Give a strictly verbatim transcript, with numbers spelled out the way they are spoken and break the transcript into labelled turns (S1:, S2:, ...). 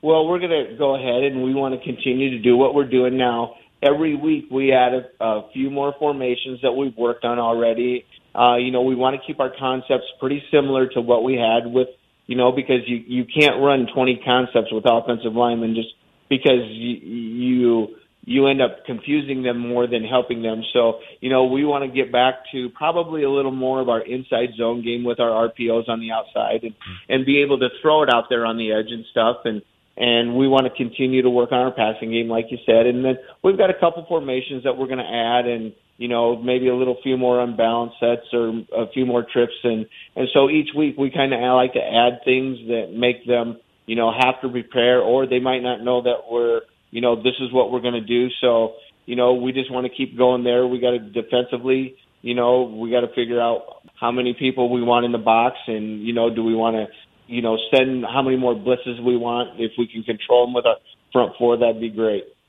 S1: Well, we're going to go ahead and we want to continue to do what we're doing now. Every week we add a, a few more formations that we've worked on already. Uh, you know, we want to keep our concepts pretty similar to what we had with, you know, because you, you can't run twenty concepts with offensive linemen just because you, you you end up confusing them more than helping them. So, you know, we want to get back to probably a little more of our inside zone game with our R P Os on the outside and, and be able to throw it out there on the edge and stuff. And, and we want to continue to work on our passing game, like you said. And then we've got a couple formations that we're going to add and, you know, maybe a little few more unbalanced sets or a few more trips. And, and so each week we kind of like to add things that make them, you know, have to prepare, or they might not know that we're, you know, this is what we're going to do. So, you know, we just want to keep going there. We got to defensively, you know, we got to figure out how many people we want in the box and, you know, do we want to, you know, send how many more blitzes we want. If we can control them with our front four, that'd be great.